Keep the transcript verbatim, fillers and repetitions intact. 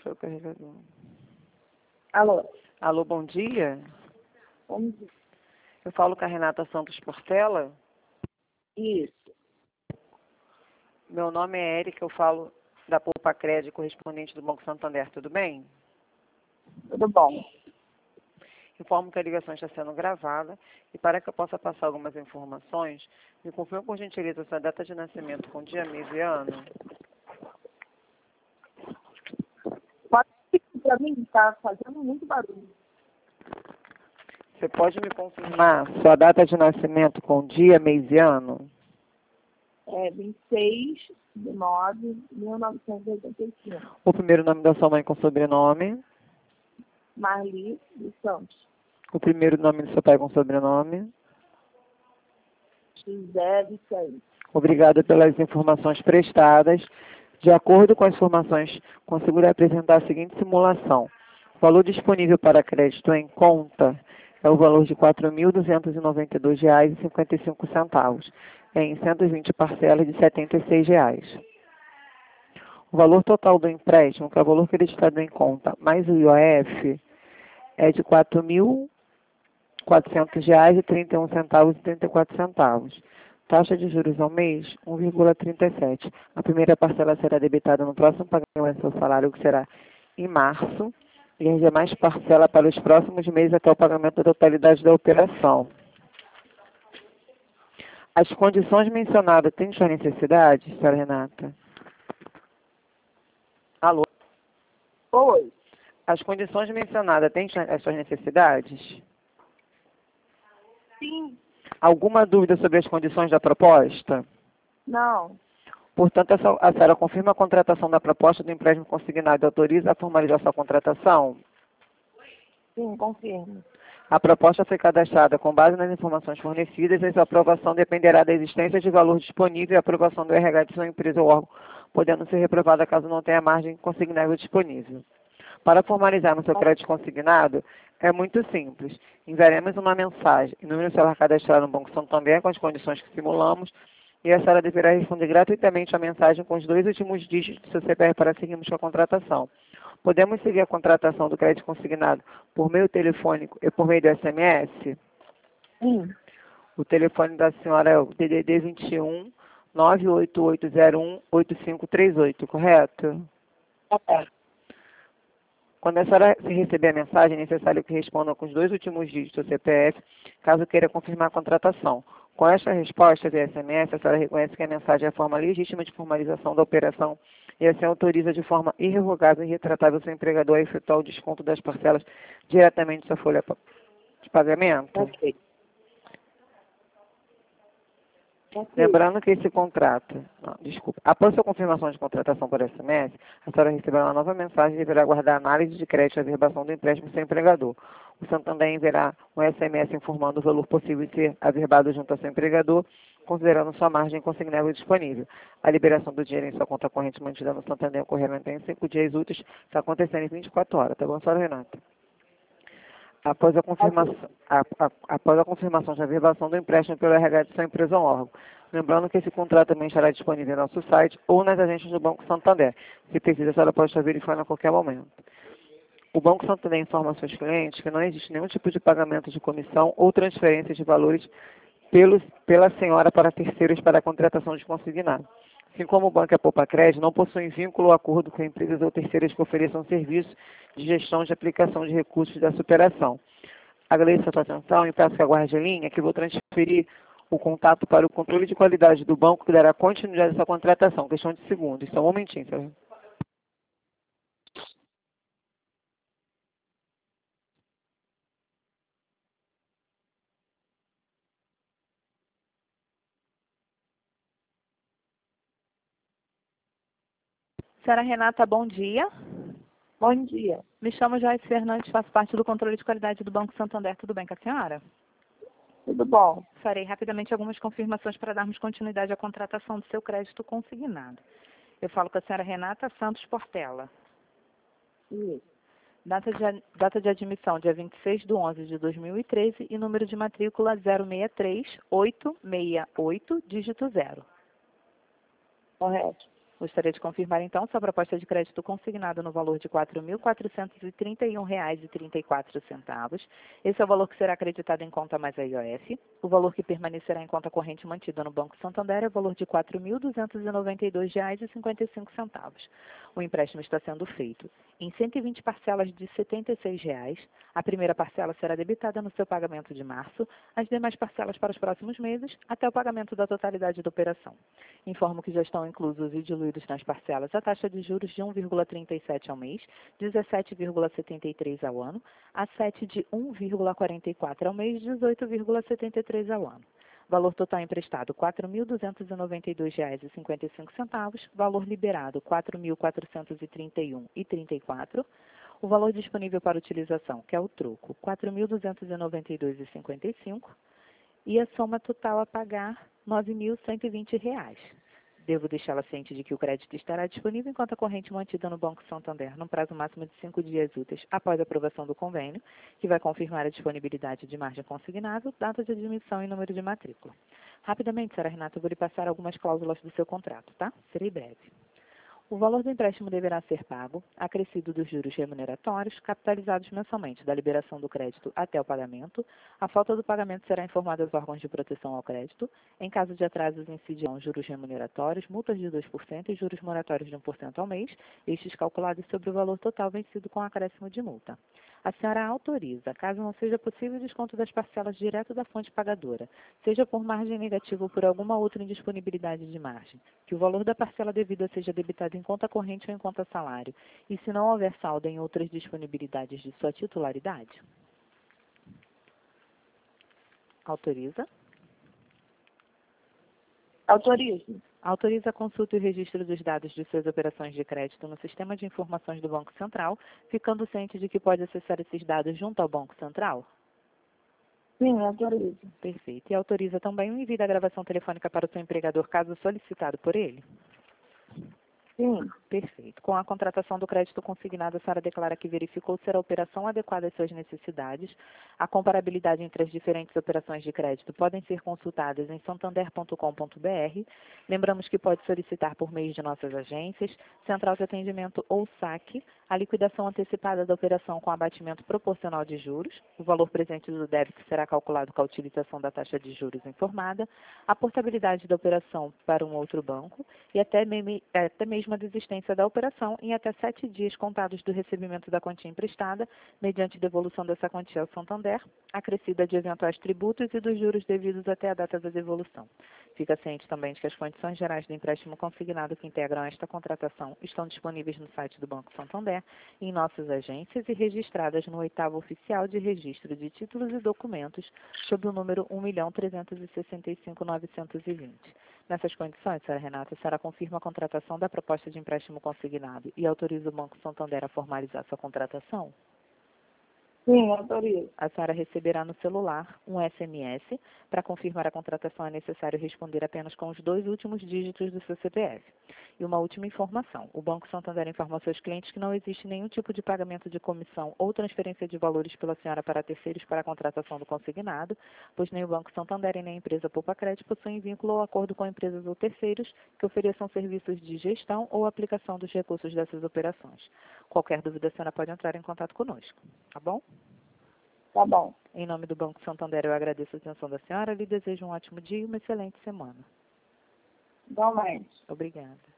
Puxou o carregador. Alô? Alô, bom dia. Bom dia. Eu falo com a Renata Santos Portela. Isso. Meu nome é Érica, eu falo da Poupa Crédito, correspondente do Banco Santander, tudo bem? Tudo bom. Informo que a ligação está sendo gravada e para que eu possa passar algumas informações, me confirme por gentileza sua data de nascimento com dia, mês e ano. Pode repetir para mim? Está fazendo muito barulho. Você pode me confirmar sua data de nascimento com dia, mês e ano? É vinte e seis de nove de mil novecentos e oitenta e cinco. O primeiro nome da sua mãe com sobrenome? Marli dos Santos. O primeiro nome do seu pai com sobrenome? José Vicente. Obrigada pelas informações prestadas. De acordo com as informações, consigo apresentar a seguinte simulação. O valor disponível para crédito em conta é o valor de quatro mil duzentos e noventa e dois reais e cinquenta e cinco centavos, em cento e vinte parcelas de setenta e seis reais. O valor total do empréstimo, que é o valor creditado em conta, mais o I O F, é de quatro mil quatrocentos reais e trinta e um centavos e trinta e quatro centavos. Taxa de juros ao mês, um vírgula trinta e sete. A primeira parcela será debitada no próximo pagamento do seu salário, que será em março, e as demais parcelas para os próximos meses até o pagamento da totalidade da operação. As condições mencionadas têm sua necessidade, senhora Renata? Alô? Oi. As condições mencionadas têm as suas necessidades? Sim. Alguma dúvida sobre as condições da proposta? Não. Portanto, a senhora confirma a contratação da proposta do empréstimo consignado e autoriza a formalizar sua contratação? Sim, confirmo. A proposta foi cadastrada com base nas informações fornecidas e sua aprovação dependerá da existência de valor disponível e aprovação do R H de sua empresa ou órgão, podendo ser reprovada caso não tenha margem consignável disponível. Para formalizarmos seu crédito consignado, é muito simples. Enviaremos uma mensagem em número celular cadastrado no Banco Santander com as condições que simulamos e a senhora deverá responder gratuitamente a mensagem com os dois últimos dígitos do seu C P F para seguirmos com a contratação. Podemos seguir a contratação do crédito consignado por meio telefônico e por meio do S M S? Sim. O telefone da senhora é o D D D vinte e um, nove oito oito zero um, oito cinco três oito, correto? É. Quando a senhora se receber a mensagem, é necessário que responda com os dois últimos dígitos do C P F, caso queira confirmar a contratação. Com esta resposta via S M S, a senhora reconhece que a mensagem é a forma legítima de formalização da operação e assim autoriza de forma irrevogável e irretratável seu empregador a efetuar o desconto das parcelas diretamente da sua folha de pagamento. Ok. Ok. Lembrando que esse contrato, não, desculpa, após sua confirmação de contratação por S M S, a senhora receberá uma nova mensagem e deverá aguardar a análise de crédito e averbação do empréstimo do seu empregador. O Santander enviará um S M S informando o valor possível de ser averbado junto ao seu empregador, considerando sua margem consignável disponível. A liberação do dinheiro em sua conta corrente mantida no Santander ocorrerá em cinco dias úteis, está acontecendo em vinte e quatro horas, tá bom, senhora Renata? Após a confirmação, a, a, após a confirmação de averbação do empréstimo pelo R H de sua empresa ou órgão. Lembrando que esse contrato também estará disponível no nosso site ou nas agências do Banco Santander. Se precisa, a senhora pode estar verificando a qualquer momento. O Banco Santander informa aos seus clientes que não existe nenhum tipo de pagamento de comissão ou transferência de valores pelos, pela senhora para terceiros para a contratação de consignado. Assim como o Banco e a Poupa Crédito não possuem vínculo ou acordo com empresas ou terceiras que ofereçam serviços de gestão de aplicação de recursos da superação. Agradeço a sua atenção e peço que aguarde a linha, que vou transferir o contato para o controle de qualidade do banco, que dará continuidade a essa contratação. Questão de segundos. Só um momentinho, senhor. Senhora Renata, bom dia. Bom dia. Me chamo Joyce Fernandes, faço parte do controle de qualidade do Banco Santander. Tudo bem com a senhora? Tudo bom. Farei rapidamente algumas confirmações para darmos continuidade à contratação do seu crédito consignado. Eu falo com a senhora Renata Santos Portela. Isso. Data de, data de admissão, dia vinte e seis de onze de dois mil e treze e número de matrícula zero seis três oito seis oito, dígito zero. Correto. Gostaria de confirmar, então, sua proposta de crédito consignada no valor de quatro mil quatrocentos e trinta e um reais e trinta e quatro centavos. Esse é o valor que será acreditado em conta mais a I O F. O valor que permanecerá em conta corrente mantida no Banco Santander é o valor de quatro mil duzentos e noventa e dois reais e cinquenta e cinco centavos. O empréstimo está sendo feito em cento e vinte parcelas de setenta e seis reais. A primeira parcela será debitada no seu pagamento de março, as demais parcelas para os próximos meses, até o pagamento da totalidade da operação. Informo que já estão inclusos e diluídos nas parcelas a taxa de juros de um vírgula trinta e sete ao mês, dezessete vírgula setenta e três ao ano, a sete de um vírgula quarenta e quatro ao mês, dezoito vírgula setenta e três ao ano. Valor total emprestado quatro mil duzentos e noventa e dois reais e cinquenta e cinco centavos, valor liberado quatro mil quatrocentos e trinta e um reais e trinta e quatro centavos. O valor disponível para utilização, que é o troco, quatro mil duzentos e noventa e dois reais e cinquenta e cinco centavos, e a soma total a pagar nove mil cento e vinte reais. Devo deixá-la ciente de que o crédito estará disponível em conta corrente mantida no Banco Santander no prazo máximo de cinco dias úteis após a aprovação do convênio, que vai confirmar a disponibilidade de margem consignável, data de admissão e número de matrícula. Rapidamente, senhora Renata, eu vou lhe passar algumas cláusulas do seu contrato, tá? Serei breve. O valor do empréstimo deverá ser pago, acrescido dos juros remuneratórios, capitalizados mensalmente da liberação do crédito até o pagamento. A falta do pagamento será informada aos órgãos de proteção ao crédito. Em caso de atrasos, incidirão juros remuneratórios, multas de dois por cento e juros moratórios de um por cento ao mês, estes calculados sobre o valor total vencido com acréscimo de multa. A senhora autoriza, caso não seja possível o desconto das parcelas direto da fonte pagadora, seja por margem negativa ou por alguma outra indisponibilidade de margem, que o valor da parcela devida seja debitado em conta corrente ou em conta salário, e se não houver saldo em outras disponibilidades de sua titularidade? Autoriza? Autorizo. Autoriza a consulta e o registro dos dados de suas operações de crédito no Sistema de Informações do Banco Central, ficando ciente de que pode acessar esses dados junto ao Banco Central? Sim, autorizo. Perfeito. E autoriza também o envio da gravação telefônica para o seu empregador, caso solicitado por ele? Sim. Perfeito. Com a contratação do crédito consignado, a senhora declara que verificou ser a operação adequada às suas necessidades. A comparabilidade entre as diferentes operações de crédito podem ser consultadas em santander ponto com ponto br. Lembramos que pode solicitar por meio de nossas agências, Central de Atendimento ou saque, a liquidação antecipada da operação com abatimento proporcional de juros. O valor presente do débito será calculado com a utilização da taxa de juros informada, a portabilidade da operação para um outro banco e até, meme, até mesmo a desistência da operação em até sete dias contados do recebimento da quantia emprestada, mediante devolução dessa quantia ao Santander, acrescida de eventuais tributos e dos juros devidos até a data da devolução. Fica ciente também de que as condições gerais do empréstimo consignado que integram esta contratação estão disponíveis no site do Banco Santander, em nossas agências e registradas no oitavo oficial de registro de títulos e documentos, sob o número um milhão trezentos e sessenta e cinco mil novecentos e vinte. Nessas condições, senhora Renata, a senhora confirma a contratação da proposta de empréstimo consignado e autoriza o Banco Santander a formalizar sua contratação? Sim, autorizo. A senhora receberá no celular um S M S. Para confirmar a contratação é necessário responder apenas com os dois últimos dígitos do seu C P F. E uma última informação. O Banco Santander informa aos seus clientes que não existe nenhum tipo de pagamento de comissão ou transferência de valores pela senhora para terceiros para a contratação do consignado, pois nem o Banco Santander e nem a empresa Poupa Crédito possuem vínculo ou acordo com empresas ou terceiros que ofereçam serviços de gestão ou aplicação dos recursos dessas operações. Qualquer dúvida, a senhora pode entrar em contato conosco. Tá bom? Tá bom. Em nome do Banco Santander, eu agradeço a atenção da senhora e lhe desejo um ótimo dia e uma excelente semana. Igualmente. Obrigada.